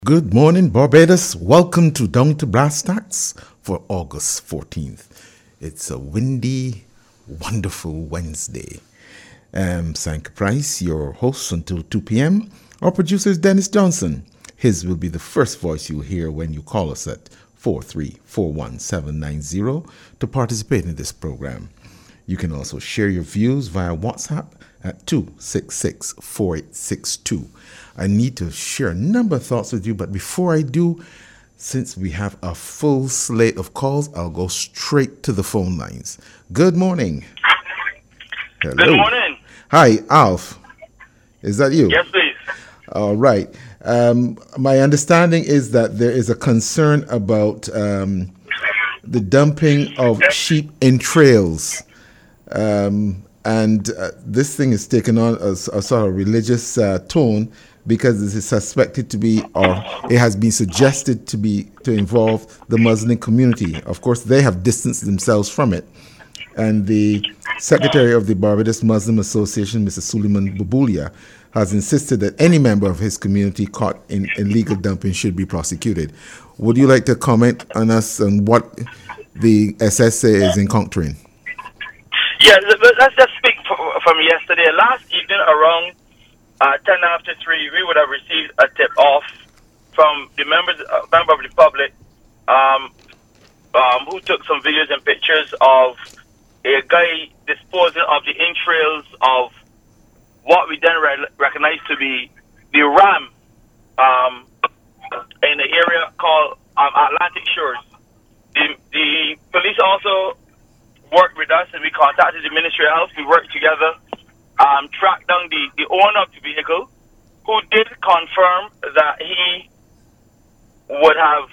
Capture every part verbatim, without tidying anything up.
Good morning, Barbados. Welcome to Down to Brass Tacks for August fourteenth. It's a windy, wonderful Wednesday. I'm Sank Price, your host until two p.m. Our producer is Dennis Johnson. His will be the first voice you'll hear when you call us at four three four one seven nine zero to participate in this program. You can also share your views via WhatsApp at two six six four eight six two. I need to share a number of thoughts with you, but before I do, since we have a full slate of calls, I'll go straight to the phone lines. Good morning. Hello. Good morning. Hi, Alf. Is that you? Yes, please. All right. Um, my understanding is that there is a concern about um, the dumping of sheep entrails. Um, and uh, this thing is taken on a, a sort of religious uh, tone because it is suspected to be, or it has been suggested to be, to involve the Muslim community. Of course, they have distanced themselves from it. And the secretary of the Barbados Muslim Association, Mister Suleiman Bubulia, has insisted that any member of his community caught in illegal dumping should be prosecuted. Would you like to comment on us on what the S S A is encountering? Yeah, let's just speak from yesterday. Last evening around uh, ten after three, we would have received a tip-off from the members, uh, member of the public um, um, who took some videos and pictures of a guy disposing of the entrails of what we then re- recognize to be the ram um, in the area called um, Atlantic Shores. The, the police also worked with us, and we contacted the Ministry of Health. We worked together, um, tracked down the, the owner of the vehicle, who did confirm that he would have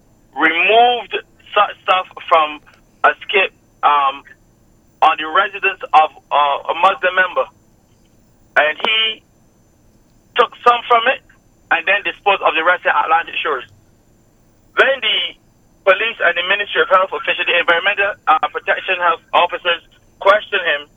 removed such stuff from a skip um, on the residence of uh, a Muslim member. And he took some from it and then disposed of the rest at Atlantic Shores. Then the police and the Ministry of Health officials, the environmental uh, protection health officers, questioned him.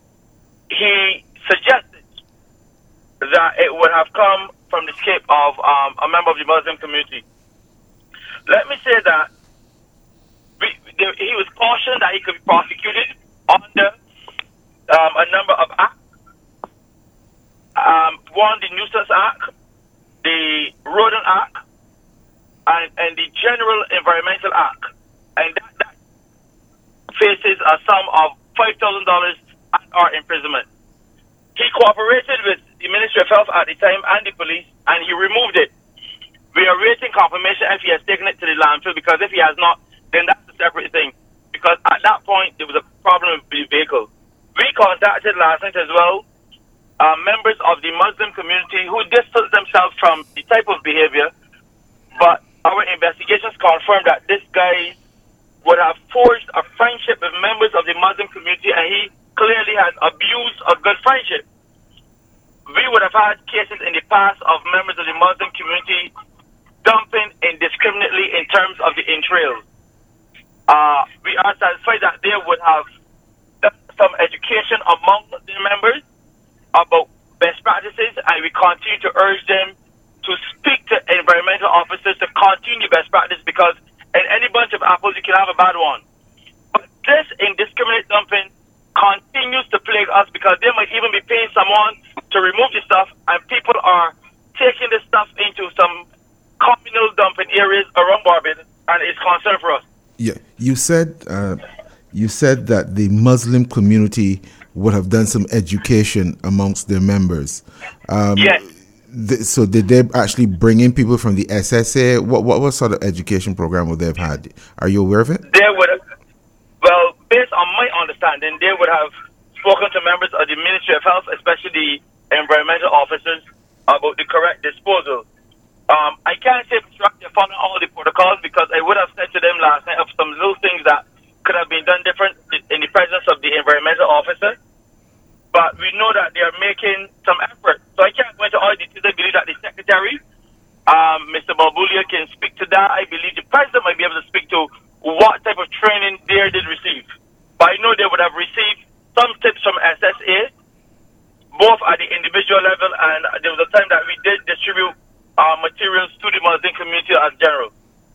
He suggested that it would have come from the skip of um, a member of the Muslim community. Let me say that we, he was cautioned that he could be prosecuted under um, a number of acts. Um, one, the Nuisance Act, the Rodent Act, and, and the General Environmental Act. And that, that faces a sum of five thousand dollars or imprisonment. He cooperated with the Ministry of Health at the time and the police, and he removed it. We are waiting confirmation if he has taken it to the landfill, because if he has not, then that's a separate thing. Because at that point, there was a problem with the vehicle. We contacted last night as well uh, members of the Muslim community who distanced themselves from the type of behavior, but our investigations confirmed that this guy would have forged a friendship with members of the Muslim community, and he clearly has abused a good friendship. We would have had cases in the past of members of the Muslim community dumping indiscriminately in terms of the entrails. Uh, we are satisfied that they would have done some education among the members about best practices, and we continue to urge them to speak to environmental officers to continue best practice, because in any bunch of apples you can have a bad one. But this indiscriminate dumping continues to plague us, because they might even be paying someone to remove the stuff, and people are taking this stuff into some communal dumping areas around Barbados, and it's concern for us. Yeah, you said uh, you said that the Muslim community would have done some education amongst their members. Um, yes. th- so did they actually bring in people from the S S A? What, what what sort of education program would they have had? Are you aware of it? They would have, well, based on my understanding, they would have spoken to members of the Ministry of Health, especially the environmental officers, about the correct disposal. Um, I can't say for sure they're following all the protocols, because I would have said to them last night of some little things that could have been done different in the presence of the environmental officer. But we know that they are making some effort. So I can't go into all the details. I believe that the secretary, um, Mister Babulia, can speak to that. I believe the president might be able to speak to what type of training they did receive. But I know they would have received some tips from S S A, both at the individual level, and there was a time that we did distribute uh, materials to the Muslim community as general.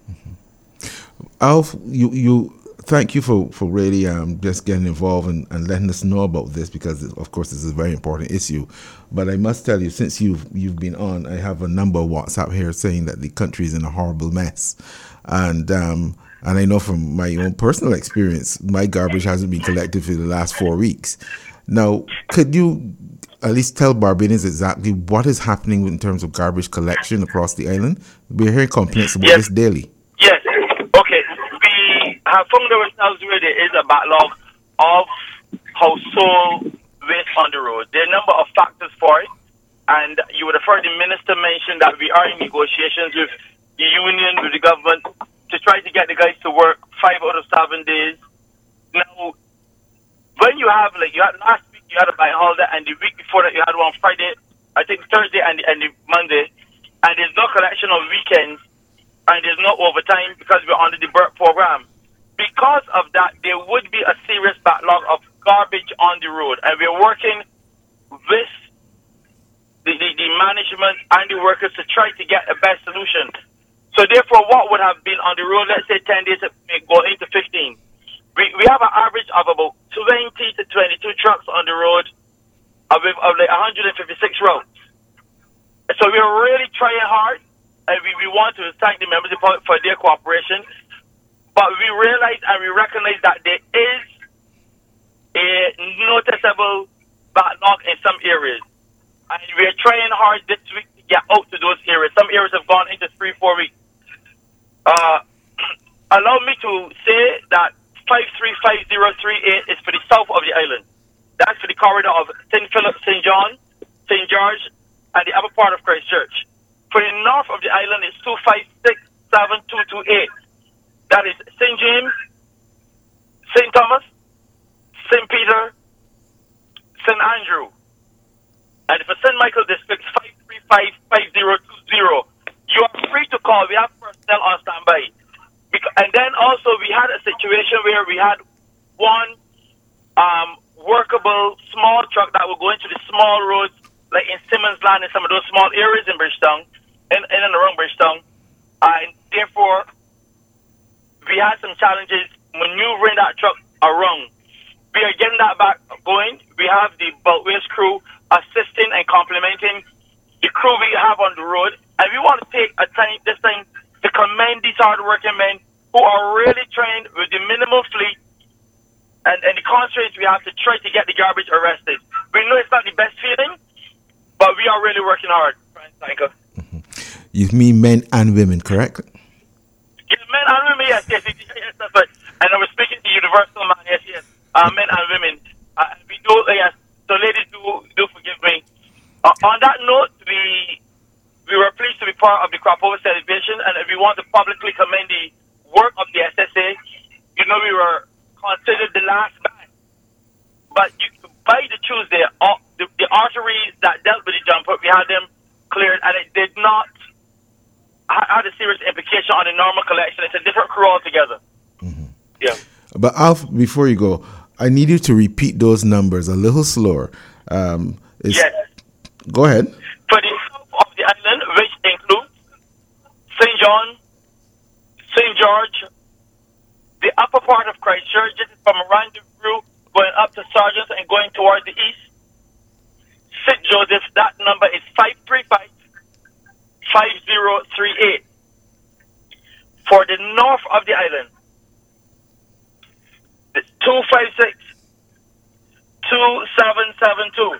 Alf, you you thank you for for really um, just getting involved and, and letting us know about this, because of course this is a very important issue. But I must tell you, since you've you've been on, I have a number of WhatsApp here saying that the country is in a horrible mess, and um, and I know from my own personal experience, my garbage hasn't been collected for the last four weeks. Now, could you at least tell Barbadians exactly what is happening in terms of garbage collection across the island? We're hearing complaints about yes. this daily. Yes. Okay. We have found ourselves where there is a backlog of household waste on the road. There are a number of factors for it, and you would have heard the minister mention that we are in negotiations with the union, with the government, to try to get the guys to work five out of seven days. Now, when you have, like, you had last week, you had a bank holiday, and the week before that, you had one Friday, I think Thursday and the, and the Monday, and there's no collection on weekends, and there's no overtime because we're under the B U R P program. Because of that, there would be a serious backlog of garbage on the road, and we're working with the, the, the management and the workers to try to get a best solution. So therefore, what would have been on the road, let's say ten days, may go into fifteen. We we have an average of about twenty to twenty-two trucks on the road of, of like one hundred fifty-six routes. So we're really trying hard, and we, we want to thank the members for their cooperation. But we realize and we recognize that there is a noticeable backlog in some areas. And we're trying hard this week to get out to those areas. Some areas have gone into three, four weeks. Uh, allow me to say that five three five zero three eight is for the south of the island. That's for the corridor of Saint Philip, Saint John, Saint George, and the upper part of Christchurch. For the north of the island, it's two five six seven two two eight. That is Saint James, Saint Thomas, Saint Peter, Saint Andrew. And for Saint Michael District, five three five five zero two zero. You are free to call. We have personnel on standby. And then also we had a situation where we had one um, workable small truck that would go into the small roads, like in Simmons Land and some of those small areas in Bridgetown, in, in and around Bridgetown. And therefore, we had some challenges maneuvering that truck around. We are getting that back going. We have the bulk waste crew assisting and complementing the crew we have on the road. And we want to take a time, this time, to commend these hard-working men who are really trained with the minimum fleet and, and the constraints we have to try to get the garbage arrested. We know it's not the best feeling, but we are really working hard. Thank you. Mm-hmm. You mean men and women, correct? Yes, men and women, yes, yes, yes, yes, that's right. And I was speaking to Universal Man, yes, yes, uh, men and women. Uh, we do, uh, yes, so ladies, do, do forgive me. Uh, on that note, we we were pleased to be part of the crop over celebration, and we want to publicly commend the work of the S S A. You know, we were considered the last man, but you, by the Tuesday, uh, the, the arteries that dealt with the jumper, we had them cleared, and it did not had a serious implication on the normal collection. It's a different crew altogether. Mm-hmm. Yeah. But Alf, before you go, I need you to repeat those numbers a little slower. Um, yes. Go ahead. For the south of the island, which includes Saint John, Saint George, the upper part of Christchurch, this is from Rendezvous going up to Sargent and going towards the east. Saint Joseph, that number is five three five five zero three eight. For the north of the island, it's two five six two seven seven two.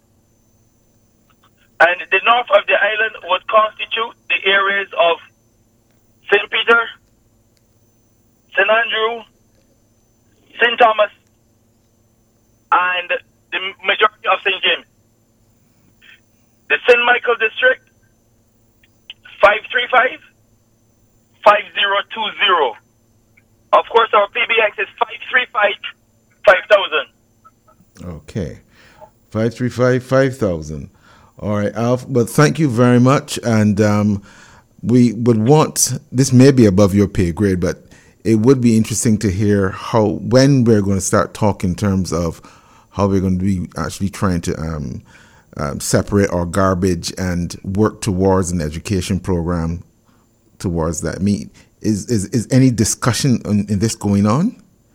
And the north of the island would constitute the areas of Saint Peter, Saint Andrew, Saint Thomas, and the majority of Saint James. The Saint Michael District, five three five five zero two zero. Of course, our P B X is five three five five thousand. Okay. five three five five thousand. All right, Alf, but thank you very much. And um, we would want, this may be above your pay grade, but it would be interesting to hear how, when we're going to start talking in terms of how we're going to be actually trying to um, um, separate our garbage and work towards an education program towards that. I mean, is is, is any discussion on, in this going on?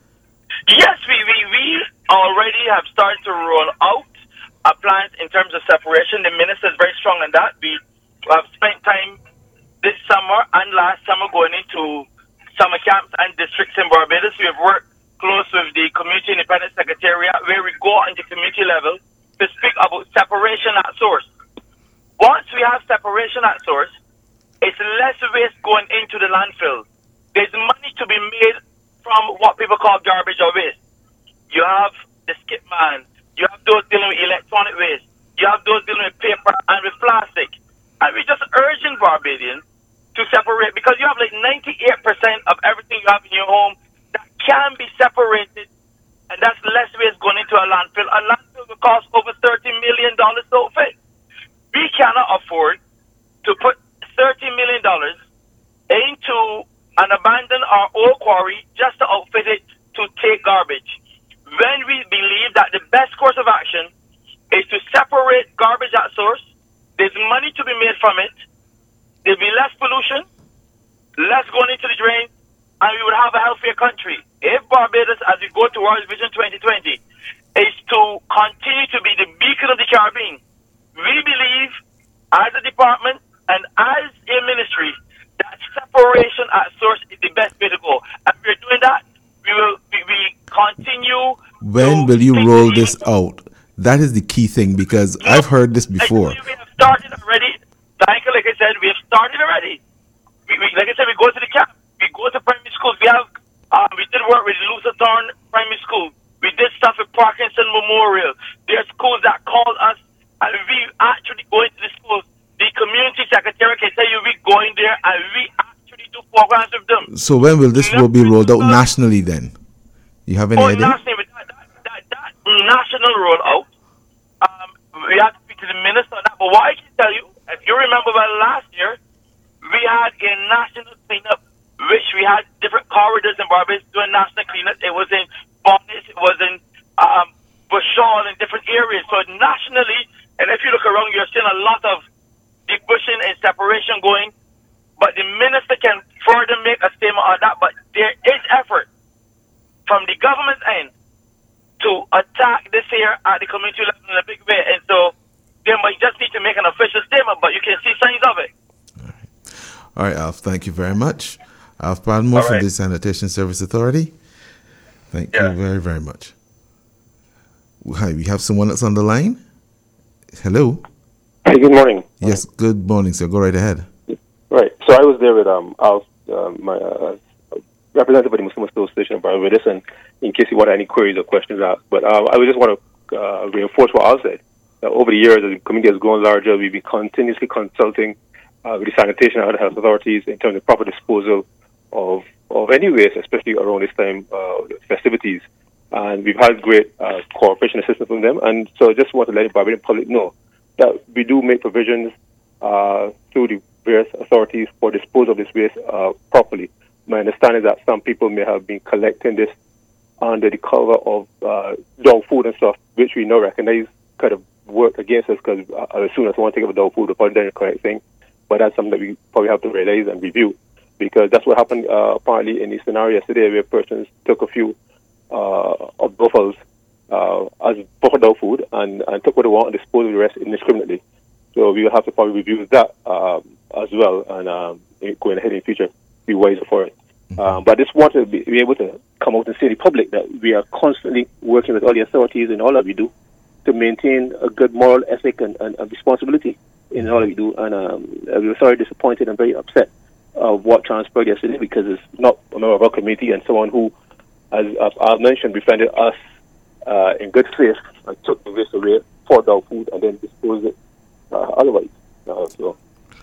Yes, we, we, we already have started to roll out a plan in terms of separation. The minister is very strong on that. We have spent time this summer and last summer going into summer camps and districts in Barbados. We have worked close with the Community Independent Secretariat, where we go into community level to speak about separation at source. Once we have separation at source, it's less waste going into the landfill. There's money to be made from what people call garbage or waste. You have the skip man, you have those dealing with electronic waste, you have those dealing with paper and with plastic. And we're just urging Barbadians to separate, because you have like ninety-eight percent of everything you have in your home that can be separated, and that's less waste going into a landfill. A landfill will cost over thirty million dollars to outfit. We cannot afford to put thirty million dollars into an abandoned or old quarry just to outfit it to take garbage. When we believe that the best course of action is to separate garbage at source, there's money to be made from it, there'll be less pollution, less going into the drain, and we would have a healthier country. If Barbados, as we go towards Vision twenty twenty, is to continue to be the beacon of the Caribbean, we believe, as a department and as a ministry, that separation at source is the best way to go. And we're doing that. We will we, we continue. When will you roll this out? That is the key thing, because no, I've heard this before. We have started already. Thank you. Like I said, we have started already. We, we, like I said, we go to the camp. We go to primary schools. We have um, we did work with Lucerthorne Primary School. We did stuff with Parkinson Memorial. There are schools that call us, and we actually go into the schools. The community secretary can tell you we go in there and we actually do programs with them. So when will this will be rolled out nationally then? You have any oh, idea? Nationally, that, that, that, that national rollout, um, we have to speak to the minister on that. But what I can tell you, if you remember well last year, we had a national cleanup, which we had different corridors in Barbados doing national cleanup. It was in Bonnis, it was in um, Bushall, in different areas. So nationally, and if you look around, you're seeing a lot of debushing and separation going, but the minister can further make a statement on that. But there is effort from the government end to attack this here at the community level in a big way, and so they might just need to make an official statement, but you can see signs of it. All right, All right Alf, thank you very much. Alf Padmore right. from the Sanitation Service Authority. Thank yeah. you very, very much. Hi, we have someone that's on the line. Hello. Hey, good morning. Yes, good morning, sir. Go right ahead. Right. So I was there with um, Alf, uh, my uh, representative of the Muslim Association of Barbados, and in case you want any queries or questions asked. But uh, I would just want to uh, reinforce what Alf said. That over the years, as the community has grown larger, we've been continuously consulting uh, with the sanitation and other health authorities in terms of proper disposal of of any waste, especially around this time uh, festivities. And we've had great uh, cooperation assistance from them. And so I just want to let the Barbadian public know that we do make provisions uh, through the various authorities for disposal of this waste uh, properly. My understanding is that some people may have been collecting this under the cover of uh, dog food and stuff, which we now recognize kind of work against us, because uh, as soon as someone takes up a dog food, they're probably doing the correct thing. But that's something that we probably have to realize and review, because that's what happened uh, apparently in the scenario yesterday, where persons took a few uh, of buffaloes uh, as buffer dog food and, and took what they want and disposed of the rest indiscriminately. So we will have to probably review that um, as well, and um, going ahead in the future, be wiser for it. Mm-hmm. Um, but I just want to be, be able to come out and say to the public that we are constantly working with all the authorities in all that we do to maintain a good moral ethic and, and, and responsibility in all that we do. And um, we were sorry, disappointed, and very upset of what transpired yesterday, because it's not a member of our community and someone who, as I've mentioned, befriended us uh, in good faith and took the waste away for dog food and then disposed it uh, otherwise. Uh, so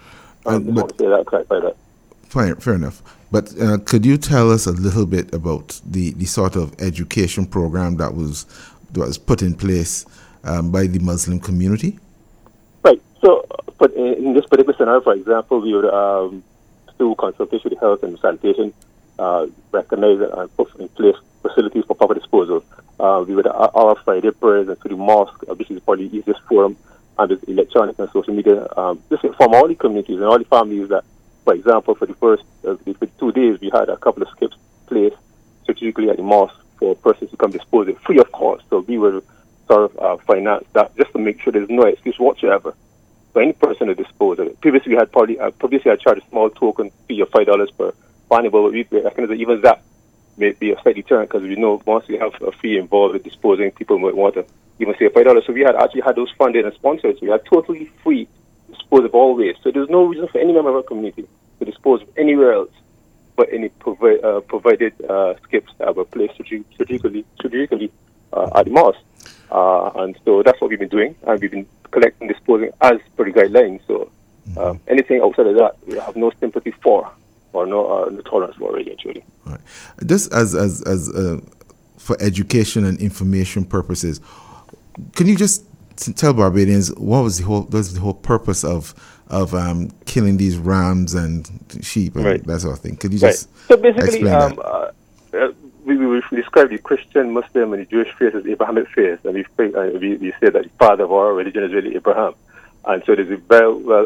I just want to say that, clarify that. Fine, fair enough. But uh, could you tell us a little bit about the, the sort of education program that was that was put in place um, by the Muslim community? Right. So, but in, in this particular scenario, for example, we would, um, through consultation with health and sanitation, uh, recognize and put in place facilities for proper disposal. Uh, we would our Friday prayers and through the mosque, uh, which is probably the easiest forum, and with electronic and social media, um, just inform all the communities and all the families that, for example, for the first uh, for two days, we had a couple of skips placed strategically at the mosque for persons to come dispose it free of cost. So we will sort of uh, finance that just to make sure there's no excuse whatsoever for any person to dispose of it. Previously, we had probably uh, previously I charged a small token fee of five dollars per animal, but we reckon that even that may be a slight deterrent because we know once we have a fee involved with disposing, people might want to even say five dollars. So we had actually had those funded and sponsored. So we had totally free dispose of all waste. So there's no reason for any member of our community to dispose of anywhere else but any provi- uh, provided uh, skips that were placed strategically, strategically uh, at the mosque. Uh, and so that's what we've been doing, and we've been collecting, disposing as per the guidelines. So um, anything outside of that, we have no sympathy for, or no, uh, no tolerance for, really, actually. Right. Just as as as uh, for education and information purposes, can you just tell Barbadians what was the whole what was the whole purpose of of um, killing these rams and sheep and right. that sort of thing? Could you just right. so basically explain um, that? Uh, uh, we, we describe the Christian, Muslim, and the Jewish faith as Abrahamic faith, and we, uh, we we say that the father of our religion is really Abraham, and so there's a very well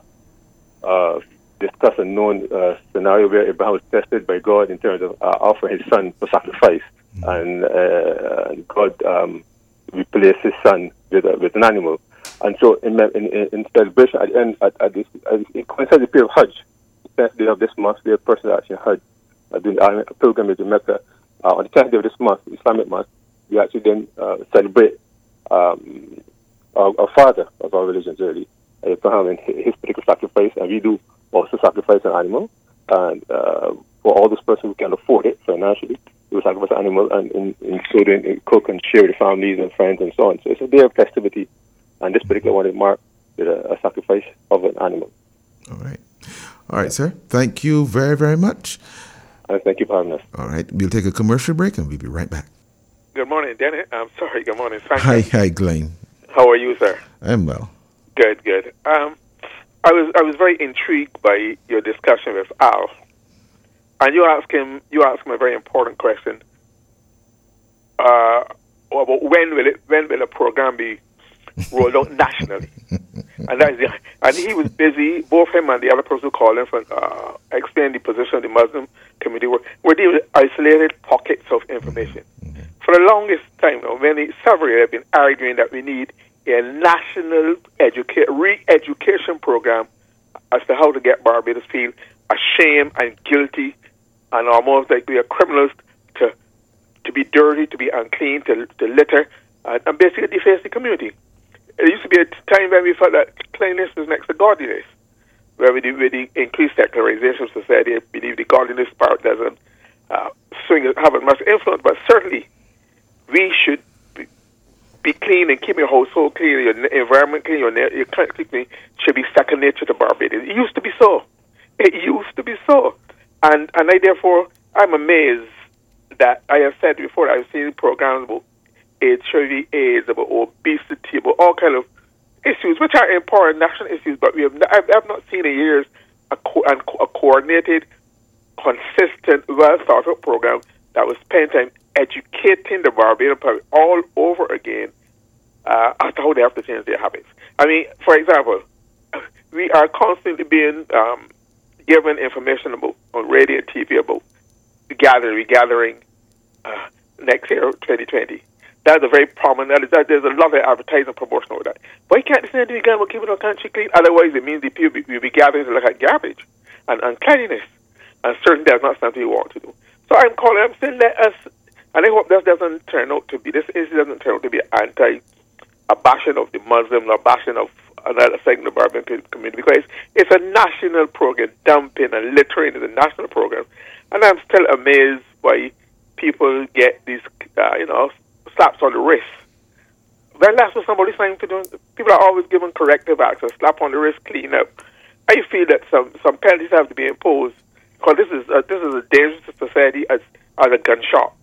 uh, uh, discussed and known uh, scenario where Abraham was tested by God in terms of uh, offering his son for sacrifice, mm-hmm. and, uh, and God um, replaced his son with a, with an animal. And so, in in, in celebration at the end, at, at this, at, it coincides with the period of Hajj, the tenth day of this month, the person actually Hajj, uh, doing a pilgrimage to Mecca. Uh, on the tenth day of this month, Islamic month, we actually then uh, celebrate um, our, our father of our religions, really, Abraham, and his particular sacrifice, and we do also sacrifice an animal. And uh, for all those persons who can afford it financially, we will sacrifice an animal, and in, in so doing, cook and share with families and friends and so on. So it's a day of festivity. And this particular one is marked with a, a sacrifice of an animal. All right. All right, sir. Thank you very, very much. And thank you for having us. All right. We'll take a commercial break and we'll be right back. Good morning, Dennis. I'm sorry. Good morning, Frank. Hi, hi, Glenn. How are you, sir? I'm well. Good, good. Um, I was I was very intrigued by your discussion with Al. And you asked him you asked him a very important question. Uh, about when will it when will a program be rolled out nationally? And that is the, and he was busy, both him and the other person who called him, for uh, explaining the position of the Muslim community were, were dealing with isolated pockets of information. Mm-hmm. For the longest time now, many several years have been arguing that we need a national educa- re-education program as to how to get Barbados feel ashamed and guilty and almost like we are criminals to to be dirty, to be unclean, to, to litter, uh, and basically deface the community. It used to be a time when we felt that cleanliness was next to godliness, where with the, with the increased secularization of society, I believe the godliness part doesn't uh, swing, have as much influence, but certainly we should be, be clean and keep your household clean, your environment clean, your, your country clean, should be second nature to Barbadians. It used to be so. It used to be so. And, and I therefore, I'm amazed that I have said before, I've seen programs about H I V AIDS, about obesity, about all kind of issues, which are important national issues, but we have not, I've, I've not seen in years a, co- a coordinated, consistent, well-thought-out program that was spent time educating the Barbadian public all over again uh, as to how they have to change their habits. I mean, for example, we are constantly being um, given information about on radio and T V about the gathering, regathering uh, next year, twenty twenty. That's a very prominent, that, there's a lot of advertising promotion over that. Why can't this do again about keeping our country clean? Otherwise, it means the people will be gathering to look at garbage and uncleanliness. And certainly that's not something we want to do. So I'm calling, I'm saying let us, and I hope this doesn't turn out to be, this issue doesn't turn out to be anti, a bashing of the Muslim, or bashing of another segment of the Barbadian community, because it's a national program. Dumping and littering is a national program. And I'm still amazed why people get these, uh, you know, slaps on the wrist. When that's what somebody's trying to do, people are always given corrective acts, a slap on the wrist, clean up. I feel that some, some penalties have to be imposed, because this is a, this is a dangerous to society as, as a gunshot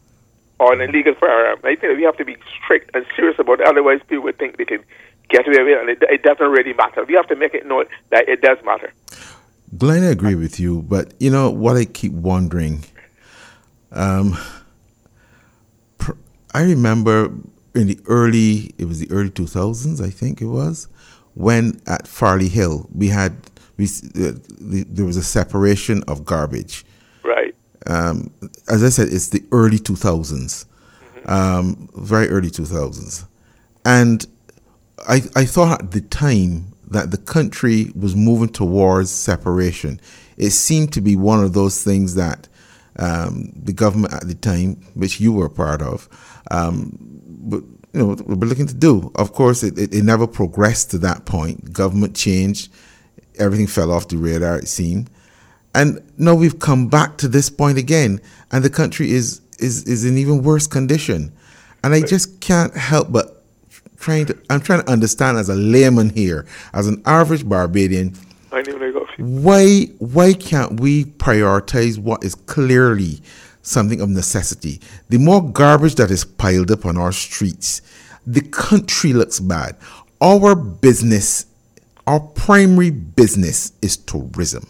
or an illegal firearm. I think that we have to be strict and serious about it, otherwise people would think they can get away with it, and it, it doesn't really matter. We have to make it known that it does matter. Glenn, I agree with you, but you know what I keep wondering, um, I remember in the early, it was the early two thousands, I think it was, when at Farley Hill we had, we uh, the, there was a separation of garbage. Right. Um, as I said, it's the early two thousands, mm-hmm. um, very early two thousands. And I, I thought at the time that the country was moving towards separation. It seemed to be one of those things that um, the government at the time, which you were part of, um, but, you know, were looking to do. Of course, it, it, it never progressed to that point. Government changed. Everything fell off the radar, it seemed. And now we've come back to this point again, and the country is is, is in even worse condition. And I just can't help but trying to, I'm trying to understand as a layman here, as an average Barbadian, I knew they got why why can't we prioritize what is clearly something of necessity? The more garbage that is piled up on our streets, the country looks bad. Our business, our primary business is tourism.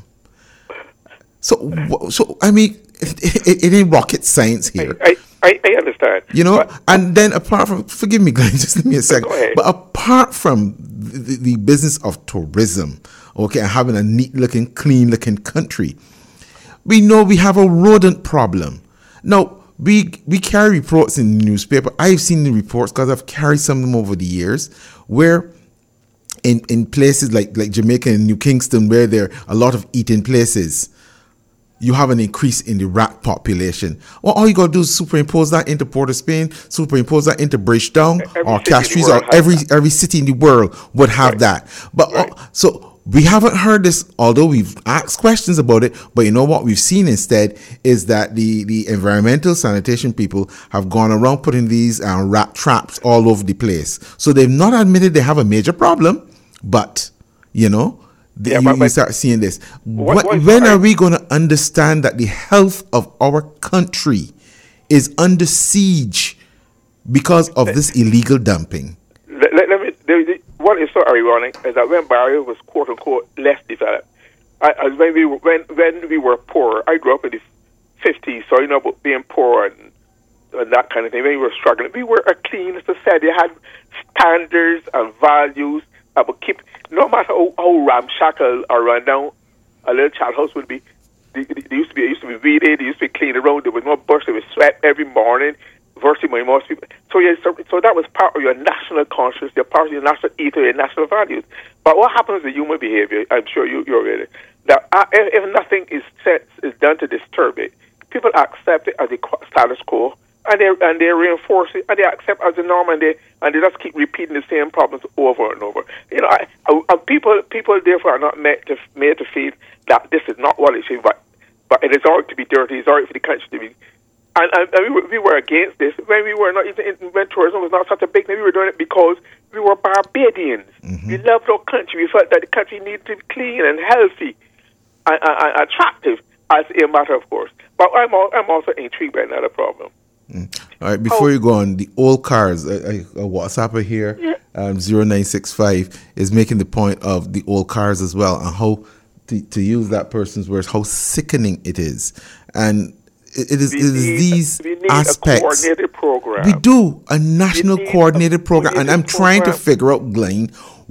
So, so I mean, it, it, it ain't rocket science here. I, I, I understand. You know, but, and then apart from, forgive me, Glenn, just give me a second. But apart from the, the business of tourism, okay, and having a neat-looking, clean-looking country, we know we have a rodent problem. Now, we we carry reports in the newspaper. I've seen the reports because I've carried some of them over the years, where in, in places like, like Jamaica and New Kingston, where there are a lot of eating places, you have an increase in the rat population. Well, all you got to do is superimpose that into Port of Spain, superimpose that into Bridgetown or Castries, or every that. every city in the world would have right. that. But right. uh, so we haven't heard this, although we've asked questions about it. But you know what we've seen instead is that the, the environmental sanitation people have gone around putting these uh, rat traps all over the place. So they've not admitted they have a major problem, but, you know, The, yeah, you, but, but, you start seeing this. What, what, when are we going to understand that the health of our country is under siege because of this illegal dumping? Let, let, let me. The, the, what is so ironic is that when Barrio was quote unquote less developed, I, I, when we when when we were poor, I grew up in the fifties, so you know about being poor and, and that kind of thing. When we were struggling, we were a clean society. Had standards and values. I would keep, no matter how, how ramshackle or run down a little child house would be, they, they used to be, it used to be weeded, they used to be clean around, there was no bush, there was swept every morning, virtually by most people. So, yeah, so, so that was part of your national conscience, your part of your national ethos, your national values. But what happens with human behavior, I'm sure you, you're aware, that uh, if, if nothing is set, is done to disturb it, people accept it as the status quo, and they and they reinforce it, and they accept as the norm, and they and they just keep repeating the same problems over and over. You know, I, I, people people therefore are not made to made to feel that this is not what it should be, but but it is all right to be dirty. It's all right for the country to be. And, and, and we, were, we were against this when we were not even when tourism was not such a big thing. We were doing it because we were Barbadians. Mm-hmm. We loved our country. We felt that the country needed to be clean and healthy and, and, and attractive, as a matter of course. But I'm all, I'm also intrigued by another problem. Mm. All right, before oh. you go on, the old cars, a, a, a WhatsApper here, yeah. um, zero nine six five, is making the point of the old cars as well, and how, to, to use that person's words, how sickening it is. And it, it is, it is need, these we need aspects. A coordinated program. We do, a national coordinated a program. And I'm trying program. to figure out, Glenn,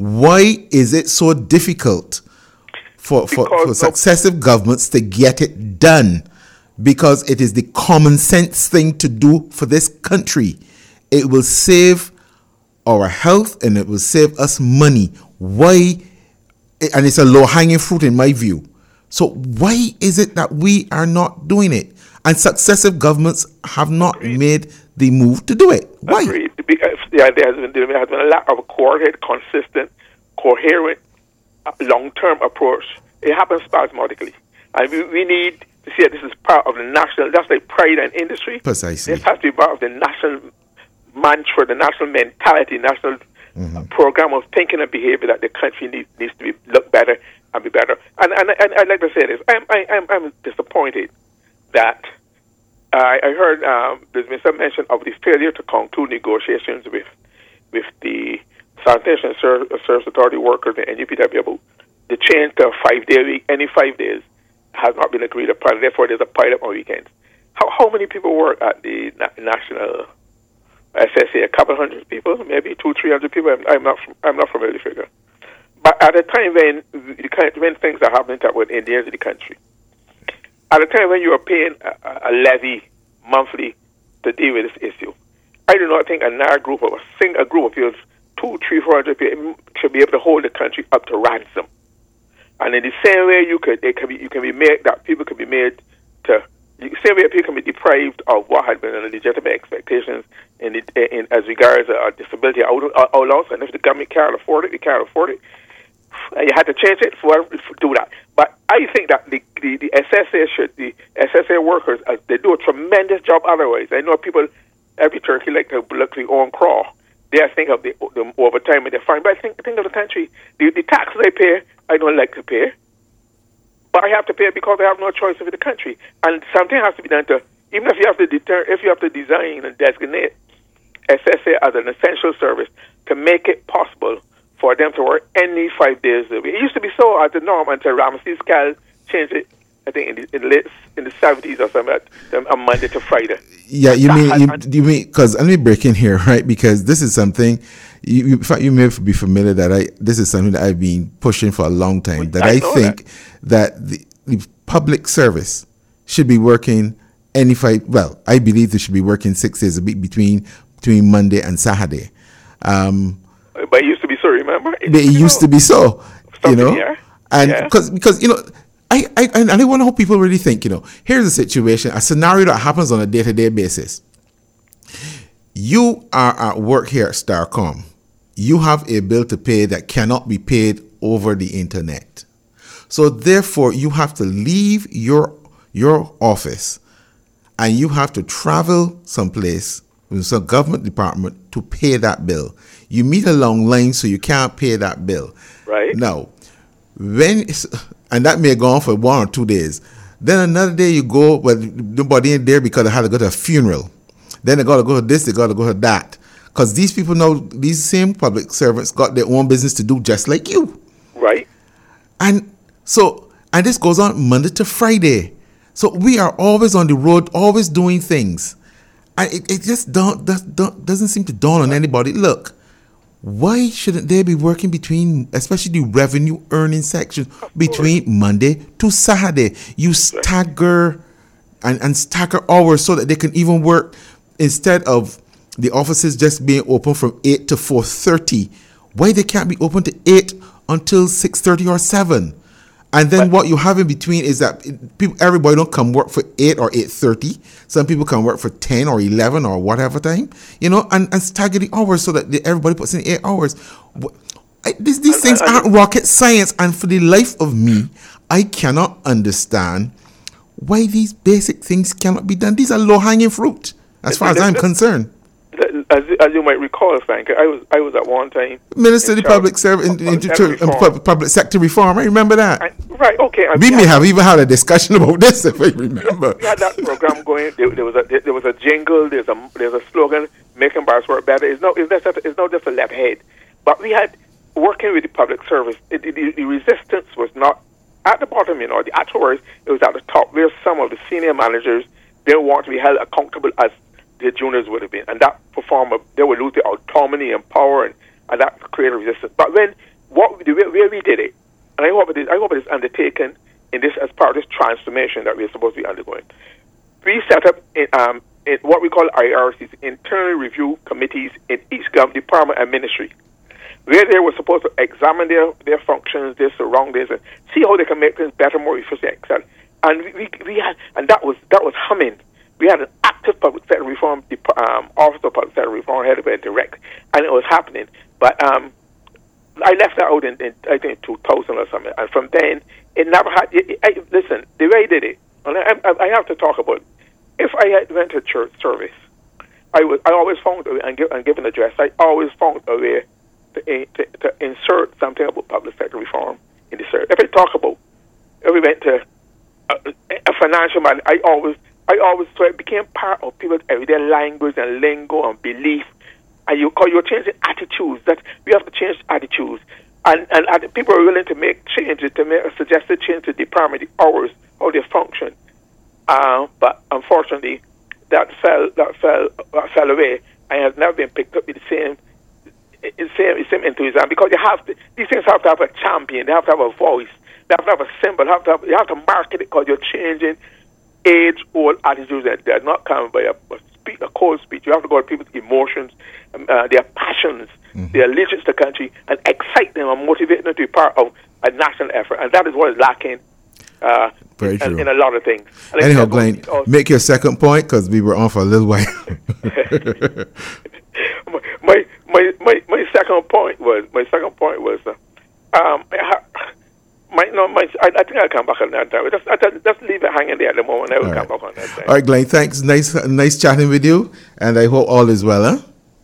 why is it so difficult for, for, for successive governments to get it done? Because it is the common sense thing to do for this country. It will save our health and it will save us money. Why? And it's a low-hanging fruit in my view. So why is it that we are not doing it? And successive governments have not Agreed. made the move to do it. Why? Agreed. Because, yeah, there has been, there has been a lack of a coordinated, consistent, coherent, long-term approach. It happens spasmodically. And we, we need to see that this is part of the national, that's like pride and industry. Precisely. This has to be part of the national mantra, the national mentality, national mm-hmm. program of thinking and behavior that the country needs, needs to be look better and be better. And, and, and I'd like to say this. I'm, I, I'm, I'm disappointed that uh, I heard um, there's been some mention of the failure to conclude negotiations with with the Sanitation and Service Authority workers and N U P W about the change to a five-day week, any five days, has not been agreed upon. Therefore, there's a pile-up on weekends. How how many people work at the na- national S S A, a couple hundred people, maybe two, three hundred people. I'm, I'm not, I'm not familiar with the figure. But at a time when when things are happening that were in the end of the country, at a time when you are paying a, a levy monthly to deal with this issue, I do not think a narrow group of a single group of people, two, three, four hundred people, should be able to hold the country up to ransom. And in the same way, you could it can be you can be made that people can be made to. The same way people can be deprived of what had been legitimate expectations in, the, in as regards a disability allowance, and if the government can't afford it, they can't afford it. You had to change it for do that. But I think that the, the, the S S A should the S S A workers uh, they do a tremendous job. Otherwise, I know people every turkey like to look their own craw. They think of the, the overtime and they're fine. But I think think of the country. The, the taxes they pay, I don't like to pay. But I have to pay it because I have no choice over the country, and something has to be done to. Even if you have to deter, if you have to design and designate S S A as an essential service to make it possible for them to work any five days a week. It used to be so as the norm until Ramesses Cal changed it. I think in the in the, late, in the seventies or something, a Monday to Friday. Yeah, you mean you, you mean because let me break in here, right? Because this is something you you, you may be familiar that I this is something that I've been pushing for a long time. That I, I think that, that the, the public service should be working any five. Well, I believe they should be working six days a week between between Monday and Saturday. Um, but it used to be so. Remember, it, it used know, to be so. You know, here. and yeah. because because you know. I, I, and I want to hope people really think, you know, here's a situation, a scenario that happens on a day-to-day basis. You are at work here at Starcom. You have a bill to pay that cannot be paid over the internet. So therefore, you have to leave your your office and you have to travel someplace with some government department to pay that bill. You meet a long line, so you can't pay that bill. Right. Now, when it's... And that may go on for one or two days. Then another day you go, but nobody in there because they had to go to a funeral. Then they got to go to this, they got to go to that. Because these people know, these same public servants got their own business to do just like you. Right. And so, and this goes on Monday to Friday. So we are always on the road, always doing things. And it, it just don't, don't, doesn't seem to dawn on anybody. Look. Why shouldn't they be working between, especially the revenue earning section, between Monday to Saturday? You stagger and, and stagger hours so that they can even work instead of the offices just being open from eight to four thirty. Why they can't be open to eight until six thirty or seven? And then what you have in between is that people, everybody don't come work for eight or eight thirty. Some people can work for ten or eleven or whatever time, you know, and, and stagger the hours so that they, everybody puts in eight hours. I, these these things aren't rocket science, and for the life of me, I cannot understand why these basic things cannot be done. These are low-hanging fruit, as far as I'm concerned. As, as you might recall, Frank, I was I was at one time Minister of the Public Service in, in, in, in public sector reform. I remember that. I, right. Okay. We may have even had a discussion about this, if I remember. We had that program going. There, there was a there was a jingle. There's a there's a slogan: "Making bars work better." It's no it's not it's not just a left head, but we had working with the public service. It, the, the resistance was not at the bottom, you know. The actual words, it was at the top, where some of the senior managers didn't want to be held accountable as the juniors would have been, and that performer, they would lose their autonomy and power, and, and that created resistance. But when what the way, where we did it, and I hope it is, I hope it is undertaken in this as part of this transformation that we're supposed to be undergoing. We set up in, um, in what we call I R Cs, internal review committees in each government department and ministry, where they were supposed to examine their, their functions, their surroundings, and see how they can make things better, more efficient, et cetera. And we, we, we had, and that was that was humming. We had an active public sector reform um, office of public sector reform headed by direct, and it was happening. But um, I left that out in, in I think two thousand or something, and from then it never had. It, I, listen, the way I did it, and I, I, I have to talk about it. If I had went to church service, I was I always found a way, and, give, and given address, I always found a way to, to, to insert something about public sector reform in the service. If I talk about, if we went to a, a financial man, I always. I always so it became part of people's everyday language and lingo and belief, and you call you're changing attitudes. That we have to change attitudes, and, and and people are willing to make changes to make a suggested change to the department, the hours, how they function. Uh, but unfortunately, that fell that fell that fell away, and has never been picked up with the same, the same, same enthusiasm, because you have to, these things have to have a champion, they have to have a voice, they have to have a symbol, they have to have, you have to market it, because you're changing age-old attitudes that they're not coming by a, a, speak, a cold speech. You have to go to people's emotions, um, uh, their passions, mm-hmm. their allegiance to the country, and excite them and motivate them to be part of a national effort. And that is what is lacking uh, Very in, true. in a lot of things. And Anyhow, Glenn, also, make your second point, because we were on for a little while. my, my my my second point was my second point was uh, um. My, no, my, I, I think I'll come back on that time. Just, I, just leave it hanging there at the moment. I will all come right. back on that time. All right, Glenn, thanks. Nice nice chatting with you, and I hope all is well, huh?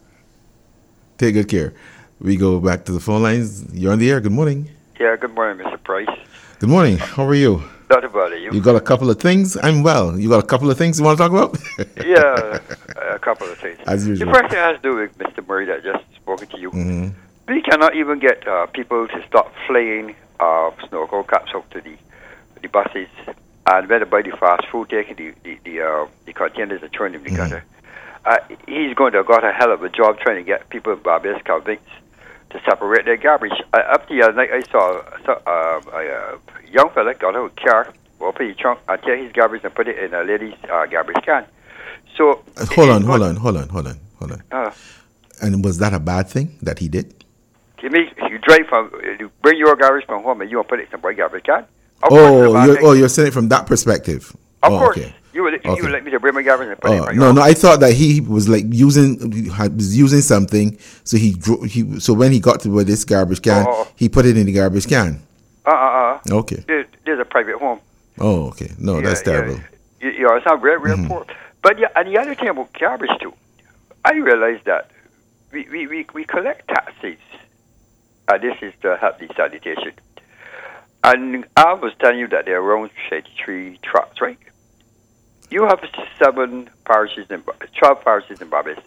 Take good care. We go back to the phone lines. You're on the air. Good morning. Yeah, good morning, Mister Price. Good morning. How are you? Not about you. You got a couple of things? I'm well. You got a couple of things you want to talk about? Yeah, a couple of things. As usual. The first thing has to do with Mister Murray that just spoken to you. Mm-hmm. We cannot even get uh, people to stop flying uh, snorkel caps up to the the buses, and whether by the fast food taking the the the, uh, the containers and throwing them in the gutter. Uh, he's going to have got a hell of a job trying to get people in Barbados convicts to separate their garbage. Uh, up the other night, I saw, saw uh, a, a young fella got out of a car, open his trunk, and take his garbage and put it in a lady's uh, garbage can. So uh, hold on, hold on, hold on, hold on, hold on. Uh, and was that a bad thing that he did? You mean you drive from, you bring your garbage from home and you want to put it in a garbage can? Of oh, you're, oh, you're saying it from that perspective. Of oh, course. Okay. You would, okay. you would let me to bring my garbage and put oh, it in my No, yard. no, I thought that he was like using, he was using something, so he drew, he, so when he got to where this garbage can, oh, oh. he put it in the garbage can. Uh, uh, uh. Okay. There's, there's a private home. Oh, okay. No, yeah, that's terrible. Yeah, you know, it's not very, very mm-hmm. poor. But yeah, and the other thing about garbage too, I realized that we, we, we, we collect taxes, and this is to help the sanitation. And I was telling you that there are around thirty-three trucks, right? You have seven parishes in twelve parishes in Barbados,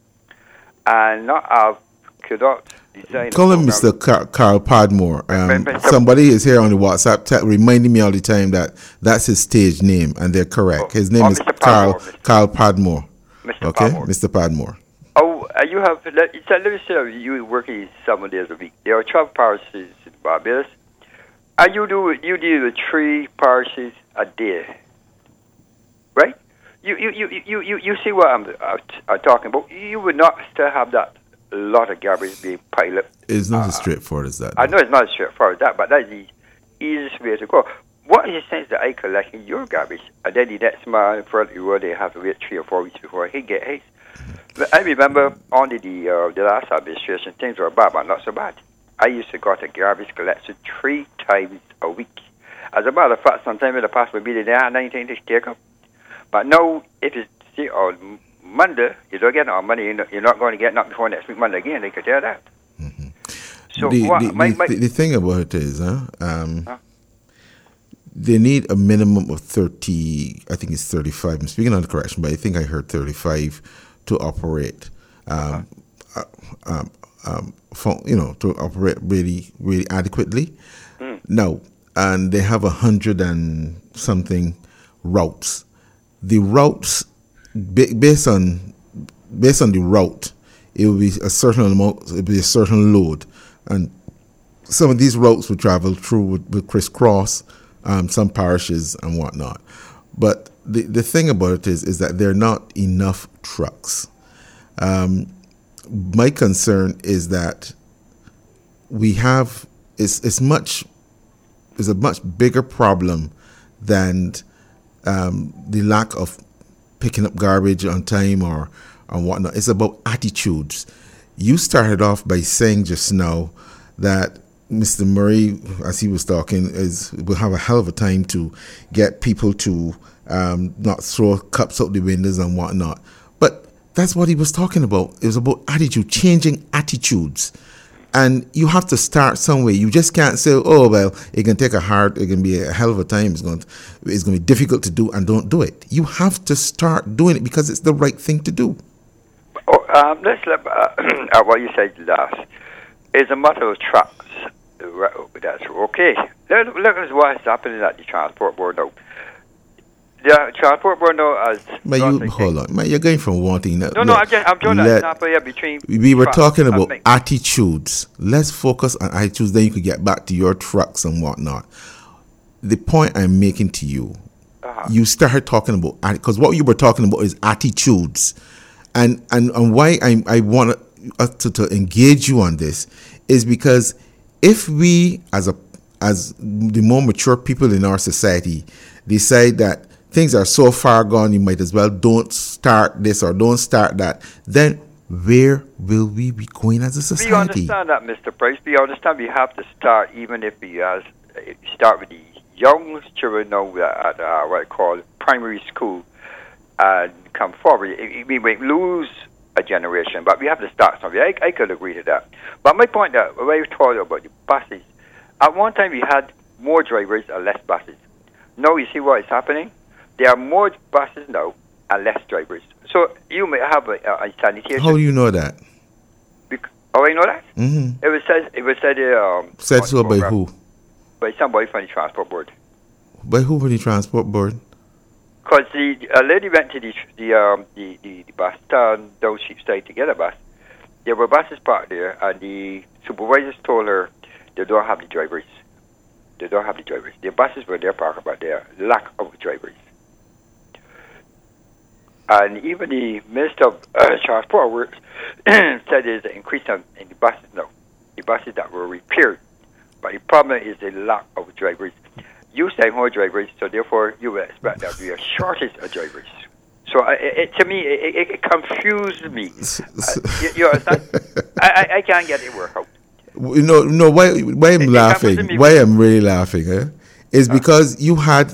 and not have could not design. Call him Mister Car- Carl Padmore. Um, somebody is here on the WhatsApp t- reminding me all the time that that's his stage name, and they're correct. His name oh, is Mister Carl Padmore, Carl Padmore. Mister Okay, Padmore. Mister Padmore. Oh, uh, you have. Let, let me say, you working seven days a week. There are twelve parishes in Barbados, and you do you deal with three parishes a day, right? You you you you you, you see what I'm, uh, I'm talking about. You would not still have that lot of garbage being piled up. It's not uh, as straightforward as that. I know it's not as straightforward as that, but that's the easiest way to go. What is the sense that I collecting your garbage, and then the next man in front of you, they have to wait three or four weeks before he get his? But I remember under the uh, the last administration, things were bad, but not so bad. I used to go to garbage collection three times a week. As a matter of fact, sometime in the past, maybe they had anything to take up. But now, if it's see, on Monday, you don't get no money, you're not going to get nothing before next week Monday again. They could tell that. Mm-hmm. So the, what, the, my, the, my, the thing about it is, huh, um, huh? they need a minimum of thirty. I think it's thirty-five. I'm speaking on the correction, but I think I heard thirty-five to operate. Um, uh-huh. uh, um, um, for, you know, to operate really, really adequately. Mm. Now, and they have a hundred and something routes. The routes, based on based on the route, it will be a certain amount. It will be a certain load, and some of these routes will travel through with, with crisscross um, some parishes and whatnot. But the the thing about it is, is that there are not enough trucks. Um, my concern is that we have it's it's much is a much bigger problem than um, the lack of picking up garbage on time or and whatnot. It's about attitudes. You started off by saying just now that Mister Murray, as he was talking, is will have a hell of a time to get people to um, not throw cups out the windows and whatnot. But that's what he was talking about. It was about attitude, changing attitudes. And you have to start somewhere. You just can't say, oh, well, it can take a hard, it can be a hell of a time. It's going to, it's going to be difficult to do and don't do it. You have to start doing it because it's the right thing to do. Oh, um, let's look at what you said last. It's a matter of trucks. That's okay. Look, look at what's happening at the transport board now. the transport board now as. But you hold on, man, you're going from one thing. No, no, no I'm just I'm drawing an example here between. We were talking about attitudes. Let's focus on attitudes. Then you could get back to your trucks and whatnot. The point I'm making to you, uh-huh. you started talking about because what you were talking about is attitudes, and and and why I I want us to, to engage you on this is because if we as a as the more mature people in our society decide that things are so far gone, you might as well don't start this or don't start that, then where will we be going as a society? We understand that, Mister Price. We understand we have to start, even if we uh, start with the young children now at uh, what I call primary school and come forward. We might lose a generation, but we have to start something. I, I could agree to that. But my point that when I told you about the buses, at one time we had more drivers and less buses. Now you see what is happening? There are more buses now and less drivers. So you may have a, a, a sanitation. How do you know that? Bec- oh, I know that? Mm-hmm. It was said, it was said, um, said so by who? By somebody from the transport board. By who from the transport board? Because the a lady went to the the, um, the, the, the bus stand down Sheepside to get a bus. There were buses parked there, and the supervisors told her they don't have the drivers. They don't have the drivers. The buses were there parked, but there lack of drivers. And even the Minister of uh, Transport Works said there's an increase in, in the buses now, the buses that were repaired. But the problem is the lack of drivers. You say more drivers, so therefore you would expect there to be a shortage of drivers. So uh, it, it, to me, it, it, it confused me. Uh, you, you understand? I, I, I can't get it work out. No, no. Why? Why I'm it, laughing? It why I'm really laughing? Eh, is uh, because you had.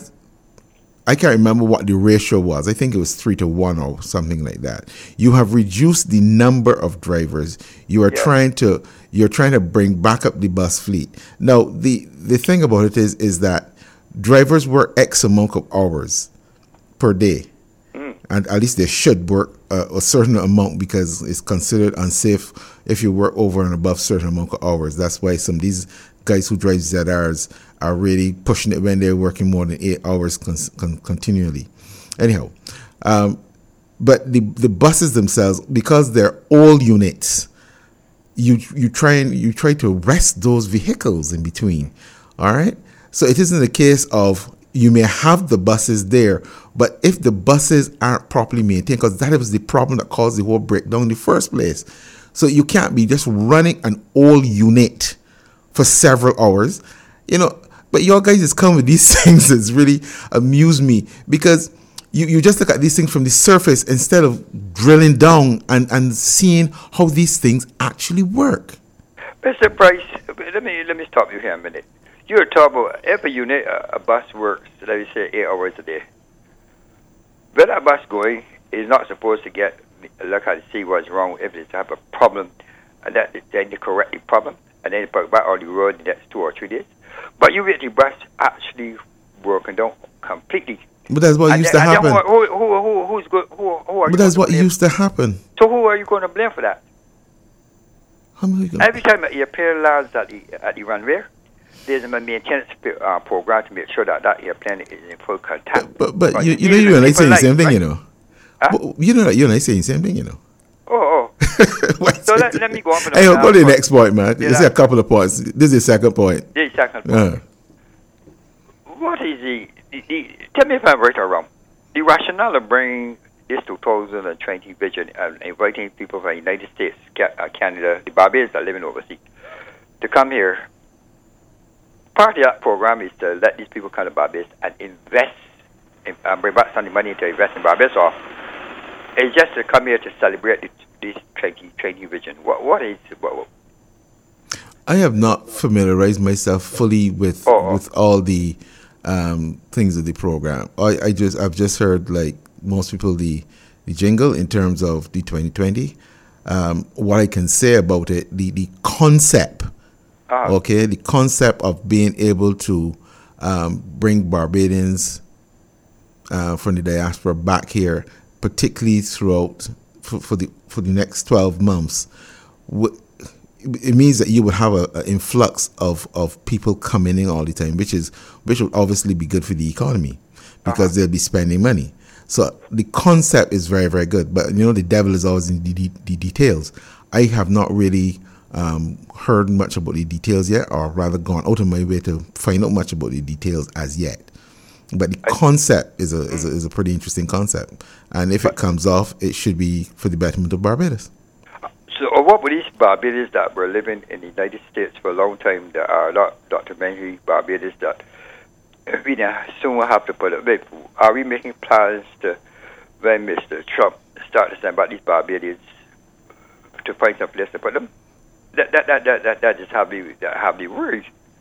I can't remember what the ratio was. I think it was three to one or something like that. You have reduced the number of drivers. You are yeah. trying to. You're trying to bring back up the bus fleet. Now, the the thing about it is, is that drivers work X amount of hours per day. And at least they should work uh, a certain amount because it's considered unsafe if you work over and above certain amount of hours. That's why some of these guys who drive Z Rs are really pushing it when they're working more than eight hours con- con- continually. Anyhow, um, but the the buses themselves, because they're all units, you you try and you try to rest those vehicles in between. All right, so it isn't a case of you may have the buses there, but if the buses aren't properly maintained, because that was the problem that caused the whole breakdown in the first place. So you can't be just running an old unit for several hours, you know. But your guys just come with these things that's really amuse me because you, you just look at these things from the surface instead of drilling down and, and seeing how these things actually work. Mister Price, let me let me stop you here a minute. You're talking about if a unit, a, a bus works, let me say, eight hours a day. Where that bus going is not supposed to get look at see what's wrong. If it's have a problem, and that then they correct the problem, and then put back on the road the next two or three days. But you get the bus actually working down completely. But that's what and used then, to happen. Who, who, who, who's good? Who, who are but that's what used to happen. So who are you going to blame for that? How many Every time you appear lads at the at the runway, there's a maintenance uh, program to make sure that that airplane is in full contact. But but, but you, you know you're not saying the same thing, right? You know. Huh? But you know that you're not saying the same thing, you know. Oh, oh. So let, let me go on for the Hey, go to the next point, man. This is a couple of points. This is the second point. This is the second point. Uh. What is the, the, the... Tell me if I'm right or wrong. The rationale of bringing this two thousand twenty vision and inviting people from the United States, Canada, the Barbadians that live in overseas, to come here, part of that program is to let these people come to Barbados and invest, in, um, bring back some money to invest in Barbados, or it's just to come here to celebrate this, this twenty twenty vision. What, what is... What, what? I have not familiarized myself fully with oh, oh. with all the um, things of the program. I, I just I've just heard, like most people, the the jingle in terms of the twenty twenty. Um, what I can say about it, the the concept, uh-huh. okay, the concept of being able to um, bring Barbadians uh, from the diaspora back here, particularly throughout for, for the for the next twelve months. W- It means that you would have an influx of, of people coming in all the time, which is which would obviously be good for the economy, because Uh-huh. they'll be spending money. So the concept is very, very good. But, you know, the devil is always in the, the, the details. I have not really um, heard much about the details yet, or rather gone out of my way to find out much about the details as yet. But the concept is a, is a, is a pretty interesting concept. And if it comes off, it should be for the betterment of Barbados. So uh, what were these Barbadians that were living in the United States for a long time that are not documentary Barbadians that we now soon will have to put up with? Are we making plans to, when Mister Trump starts to send back these Barbadians, to find some place to put them? That that that that that, that just have me that have me worried.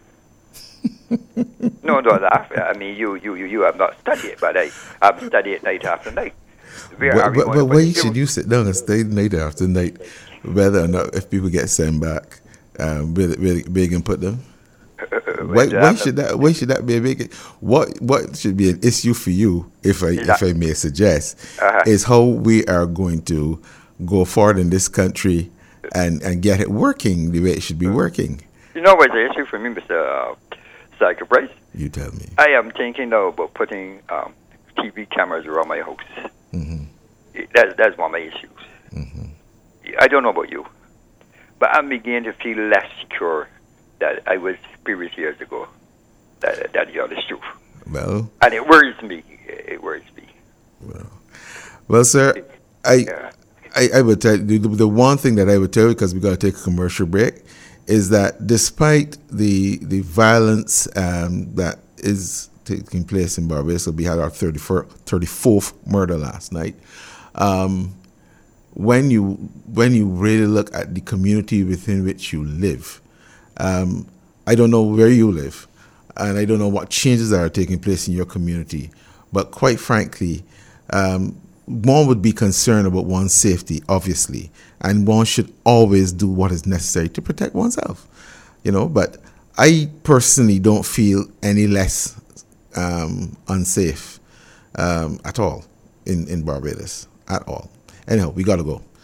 No, don't laugh. I mean, you you you, you have not studied it, but I I've studied it night after night. Where Well, are we well, going well, to put why these should people? you sit down and stay night after night, whether or not if people get sent back, um, where, where, where you can put them? Why, why should that? Why should that be a big? What what should be an issue for you, if I if I may suggest, Uh-huh. is how we are going to go forward in this country and and get it working the way it should be working. You know what's the issue for me, Mister Uh, Psycho Price? You tell me. I am thinking now about putting um, T V cameras around my house. Mm-hmm. That's that's one of my issues. Mm-hmm. I don't know about you, but I'm beginning to feel less secure than I was previous years ago. That that the honest truth, Well, and it worries me. It worries me. well, well, sir. I Yeah. I, I would tell you, the, the one thing that I would tell you, because we got to take a commercial break, is that despite the the violence um, that is taking place in Barbados, so we had our thirty-fourth murder last night. Um, when you when you really look at the community within which you live, um, I don't know where you live, and I don't know what changes are taking place in your community, but quite frankly, um, one would be concerned about one's safety, obviously, and one should always do what is necessary to protect oneself, you know. But I personally don't feel any less um, unsafe um, at all in, in Barbados, at all. Anyhow, we got to go.